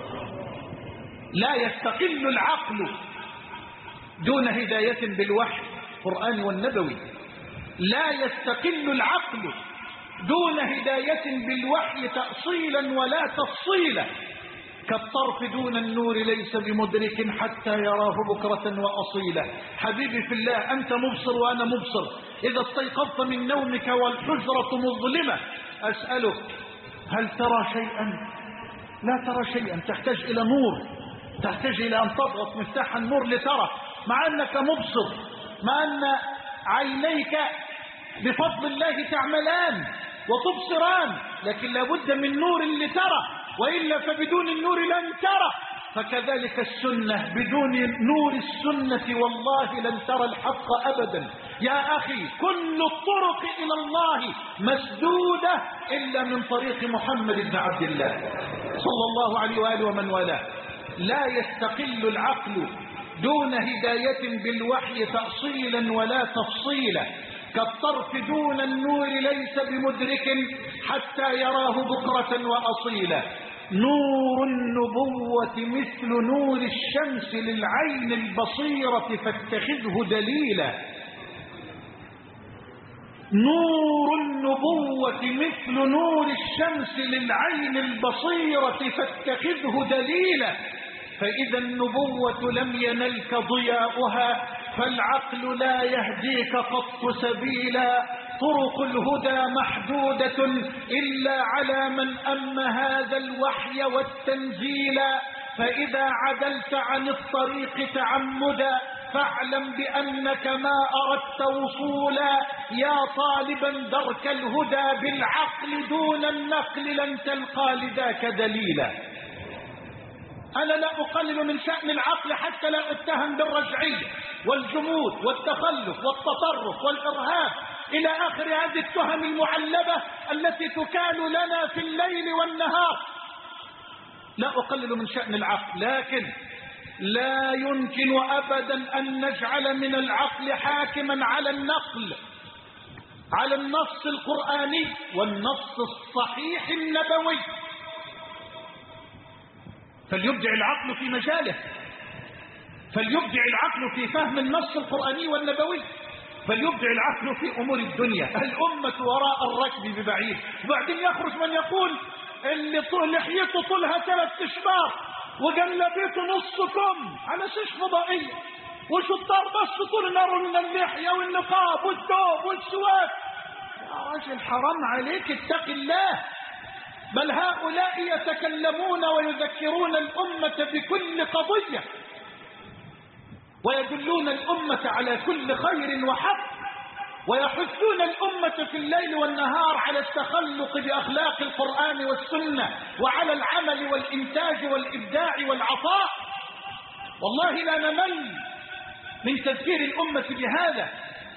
لا يستقل العقل دون هداية بالوحي القرآني والنبوي، لا يستقل العقل دون هداية بالوحي تأصيلا ولا تفصيلا. كالطرف دون النور ليس بمدرك حتى يراه بكرة وأصيلا. حبيبي في الله، أنت مبصر وأنا مبصر. إذا استيقظت من نومك والحجرة مظلمة أسألك: هل ترى شيئا؟ لا ترى شيئا. تحتاج إلى نور، تحتاج إلى أن تضغط مفتاح النور لترى، مع أنك مبصر، مع أن عينيك بفضل الله تعملان وتبصران، لكن لابد من نور لترى، وإلا فبدون النور لن ترى. فكذلك السنة، بدون نور السنة والله لن ترى الحق أبدا. يا أخي، كل الطرق إلى الله مسدودة إلا من طريق محمد بن عبد الله صلى الله عليه وآله ومن والاه. لا يستقل العقل دون هداية بالوحي تأصيلا ولا تفصيلا. كالطرف دون النور ليس بمدرك حتى يراه بكرة وأصيلا. نور النبوة مثل نور الشمس للعين البصيرة فاتخذه دليلا. نور النبوة مثل نور الشمس للعين البصيرة فاتخذه دليلا. فإذا النبوة لم ينلك ضياؤها فالعقل لا يهديك قط سبيلا. طرق الهدى محدودة إلا على من أم هذا الوحي والتنزيل. فإذا عدلت عن الطريق تعمدا فاعلم بأنك ما أردت وصولا. يا طالبا درك الهدى بالعقل دون النقل لن تلقى لذاك دليلا. أنا لا أقلل من شأن العقل حتى لا أتهم بالرجعية، والجمود والتخلف والتطرف والإرهاب إلى آخر هذه التهم المعلبة التي تكال لنا في الليل والنهار. لا أقلل من شأن العقل، لكن لا يمكن أبدا أن نجعل من العقل حاكما على النقل، على النص القرآني والنص الصحيح النبوي. فليبدع العقل في مجاله، فليبدع العقل في فهم النص القرآني والنبوي، فليبدع العقل في أمور الدنيا. الأمة وراء الركب ببعيد. وبعدين يخرج من يقول اللي لحيته طولها 3 أشبار وجلبيته نص كم على شاش فضائية وشطار بس طول النهار من اللحية والنقاب والثوب والسواك. يا راجل حرام عليك، اتق الله. بل هؤلاء يتكلمون ويذكرون الأمة بكل قضية ويدلون الأمة على كل خير وحق ويحثون الأمة في الليل والنهار على التخلق بأخلاق القرآن والسنة وعلى العمل والإنتاج والإبداع والعطاء. والله لا نمل من تذكير الأمة بهذا،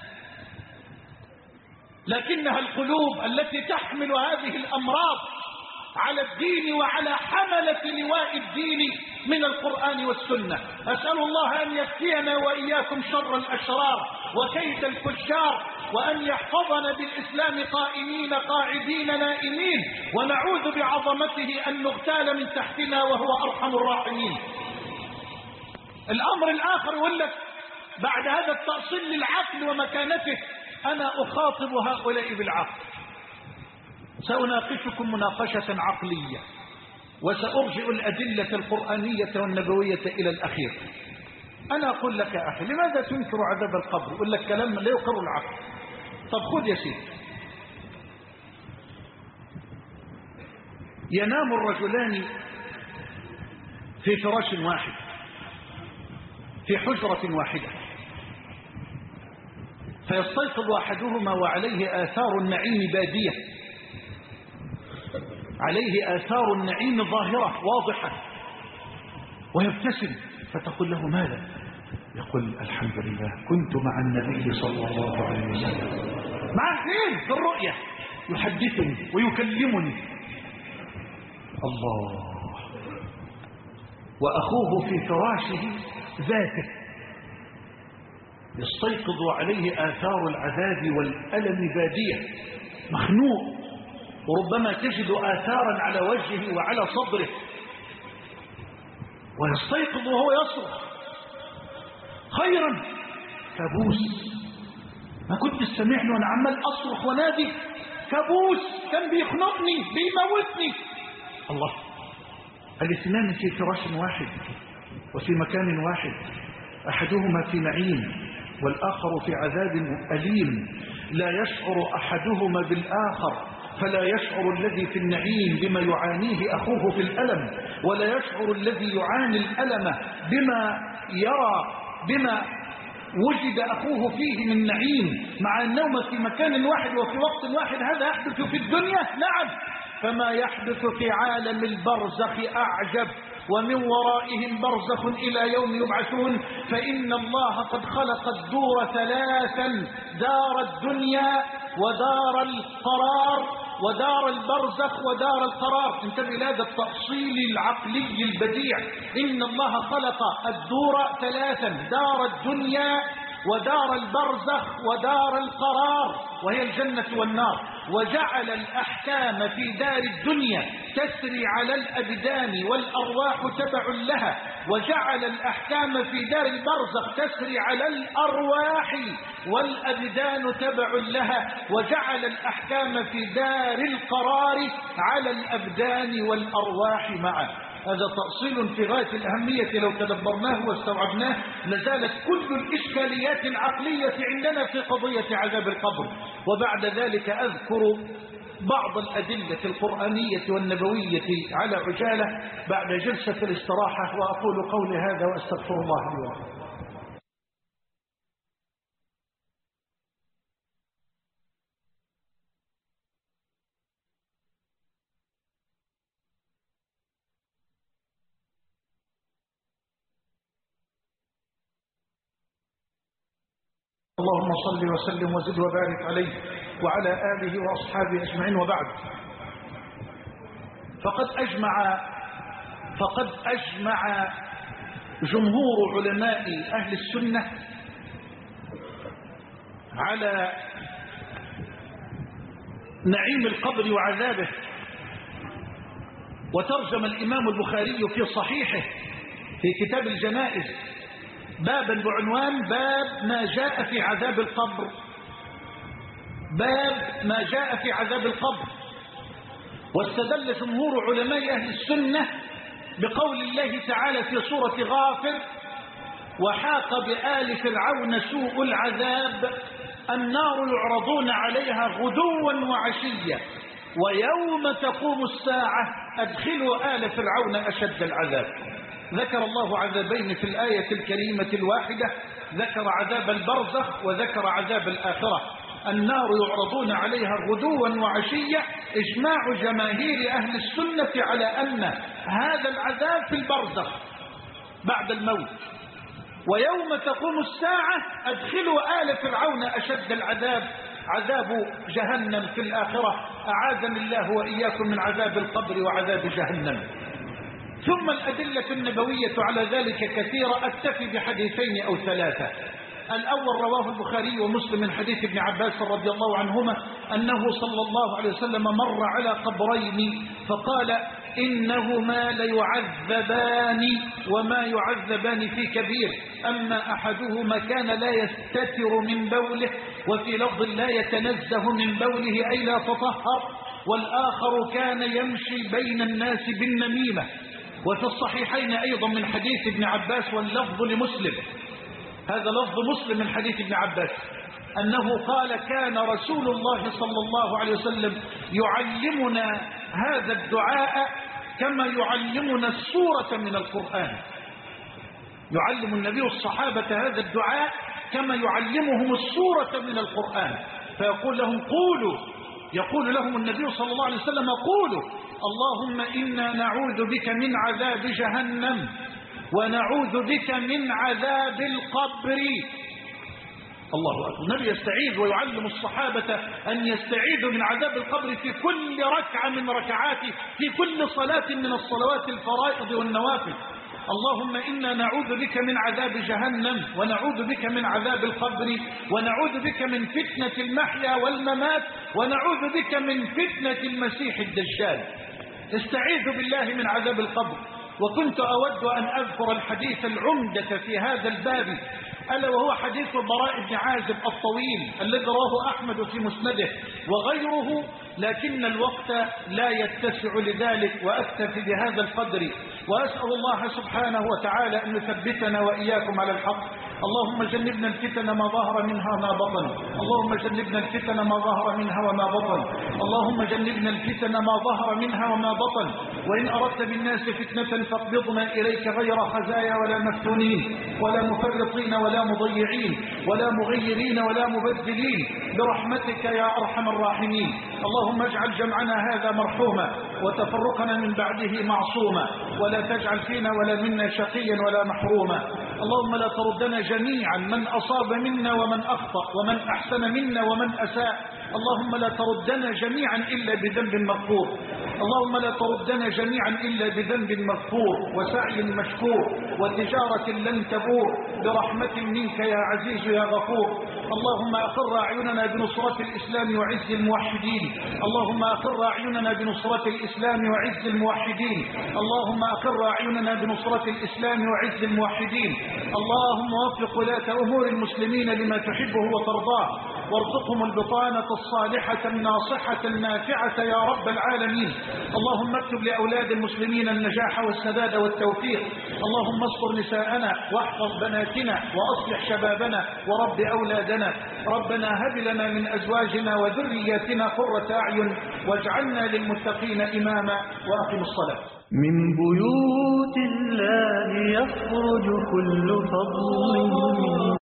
لكنها القلوب التي تحمل هذه الأمراض على الدين وعلى حملة لواء الدين من القرآن والسنة. أسأل الله أن يكفينا وإياكم شر الأشرار وكيد الفجار، وأن يحفظنا بالإسلام قائمين قاعدين نائمين، ونعوذ بعظمته أن نغتال من تحتنا وهو أرحم الراحمين. الأمر الآخر يقول لك بعد هذا التأصيل للعقل ومكانته، أنا أخاطب هؤلاء بالعقل. سأناقشكم مناقشة عقلية وسأرجع الأدلة القرآنية والنبوية إلى الأخير. أنا أقول لك يا أخي، لماذا تنكر عذاب القبر؟ أقول لك كلام لا يقر العقل. طب خذ يا سيدي، ينام الرجلان في فراش واحد في حجرة واحدة، فيستيقظ أحدهما وعليه آثار النعيم بادية، عليه آثار النعيم ظاهرة واضحة، ويبتسم، فتقول له ماذا؟ يقول الحمد لله كنت مع النبي صلى الله عليه وسلم. مع فين؟ في الرؤية، يحدثني ويكلمني. الله. وأخوه في فراشه ذاته يستيقظ عليه آثار العذاب والألم بادية، مخنوق، وربما تجد آثارا على وجهه وعلى صدره، ويستيقظ وهو يصرخ خيرا. كابوس، ما كنت سمعني وانا عمال اصرخ ونادي، كابوس كان بيخنقني بيموتني. الله. الاثنان في فراش واحد وفي مكان واحد، احدهما في نعيم والاخر في عذاب أليم، لا يشعر احدهما بالاخر، فلا يشعر الذي في النعيم بما يعانيه أخوه في الألم، ولا يشعر الذي يعاني الألم بما وجد أخوه فيه من نعيم، مع أنهما في مكان واحد وفي وقت واحد. هذا يحدث في الدنيا؟ نعم. فما يحدث في عالم البرزخ أعجب، ومن ورائهم برزخ إلى يوم يبعثون. فإن الله قد خلق الدور 3: دار الدنيا ودار القرار ودار البرزخ ودار القرار. انتبه لهذا التأصيل العقلي البديع. إن الله خلق الدور 3: دار الدنيا ودار البرزخ ودار القرار، وهي الجنة والنار، وجعل الأحكام في دار الدنيا تسري على الأبدان والأرواح تبع لها، وجعل الأحكام في دار البرزخ تسري على الأرواح والأبدان تبع لها، وجعل الأحكام في دار القرار على الأبدان والأرواح معا. هذا تأصيل في غاية الأهمية، لو تدبرناه واستوعبناه لزالت كل الإشكاليات العقلية عندنا في قضية عذاب القبر. وبعد ذلك أذكر بعض الأدلة القرآنية والنبوية على عجالة بعد جلسة الاستراحة، وأقول قولي هذا وأستغفر الله لي ولكم. اللهم صل وسلم وزد وبارك عليه وعلى آله وأصحابه أجمعين، وبعد. فقد أجمع جمهور علماء أهل السنة على نعيم القبر وعذابه. وترجم الإمام البخاري في صحيحه في كتاب الجنائز بابا بعنوان باب ما جاء في عذاب القبر. باب ما جاء في عذاب القبر. واستدل جمهور علماء أهل السنة بقول الله تعالى في سورة غافر: وحاق بآل فرعون سوء العذاب النار يعرضون عليها غدوا وعشيا ويوم تقوم الساعة أدخلوا آل فرعون أشد العذاب. ذكر الله عذابين في الآية الكريمة الواحدة، ذكر عذاب البرزخ وذكر عذاب الآخرة. النار يعرضون عليها غدوا وعشيا. إجماع جماهير أهل السنة على أن هذا العذاب في البرزخ بعد الموت. ويوم تقوم الساعة أدخلوا آل فرعون أشد العذاب، عذاب جهنم في الآخرة. أعاذني الله وإياكم من عذاب القبر وعذاب جهنم. ثم الأدلة النبوية على ذلك كثيرة، أكتفي بحديثين أو ثلاثة. الأول رواه البخاري ومسلم من حديث ابن عباس رضي الله عنهما أنه صلى الله عليه وسلم مر على قبرين فقال: إنهما ليعذبان وما يعذبان في كبير، أما أحدهما كان لا يستتر من بوله، وفي لفظ لا يتنزه من بوله أي لا تطهر، والآخر كان يمشي بين الناس بالنميمة. وفي الصحيحين أيضا من حديث ابن عباس واللفظ لمسلم، هذا لفظ مسلم من حديث ابن عباس، أنه قال: كان رسول الله صلى الله عليه وسلم يعلمنا هذا الدعاء كما يعلمنا السورة من القرآن. يعلم النبي الصحابة هذا الدعاء كما يعلمهم السورة من القرآن، فيقول لهم قولوا، يقول لهم النبي صلى الله عليه وسلم: قولوا اللهم إنا نعوذ بك من عذاب جهنم ونعوذ بك من عذاب القبر. الله أكبر. النبي يستعيذ ويعلم الصحابة أن يستعيذوا من عذاب القبر في كل ركعة من ركعاته، في كل صلاة من الصلوات الفرائض والنوافل. اللهم إنا نعوذ بك من عذاب جهنم ونعوذ بك من عذاب القبر ونعوذ بك من فتنة المحيا والممات ونعوذ بك من فتنة المسيح الدجال. استعيذ بالله من عذاب القبر. وكنت أود أن أذكر الحديث العمدة في هذا الباب، ألا وهو حديث البراء بن عازب الطويل الذي رواه أحمد في مسنده وغيره، لكن الوقت لا يتسع لذلك وأكتفي بهذا القدر. وأسأل الله سبحانه وتعالى أن يثبتنا وإياكم على الحق. اللهم جنبنا الفتن ما ظهر منها وما بطن، اللهم جنبنا الفتن ما ظهر منها وما بطن، اللهم جنبنا الفتن ما ظهر منها وما بطن. وإن أردت بالناس فتنة فاقبضنا إليك غير خزايا ولا مفتونين ولا مفرطين ولا مضيعين ولا مغيرين ولا مبدلين برحمتك يا أرحم الراحمين. اللهم اجعل جمعنا هذا مرحوما وتفرقنا من بعده معصوما، ولا تجعل فينا ولا منا شقيا ولا محروما. اللهم لا تردنا جميعا، من أصاب منا ومن أخطأ ومن أحسن منا ومن أساء. اللهم لا تردنا جميعا إلا بذنب مغفور، اللهم لا تردنا جميعا إلا بذنب مغفور وسعي مشكور وتجارة لن تبور برحمة منك يا عزيز يا غفور. اللهم أقر أعيننا بنصرة الإسلام وعز الموحدين، اللهم أقر أعيننا بنصرة الإسلام وعز الموحدين، اللهم أقر أعيننا بنصرة الإسلام وعز الموحدين. اللهم وفق ولاة أمور المسلمين لما تحبه وترضاه، وارزقهم البطانة الصالحة الناصحة النافعة يا رب العالمين. اللهم اكتب لأولاد المسلمين النجاح والسداد والتوفيق. اللهم استر نساءنا واحفظ بناتنا وأصلح شبابنا ورب أولادنا. ربنا هب لنا من أزواجنا وذرياتنا قرة أعين واجعلنا للمتقين إماما. وأقم الصلاة. من بيوت الله يخرج كل فضل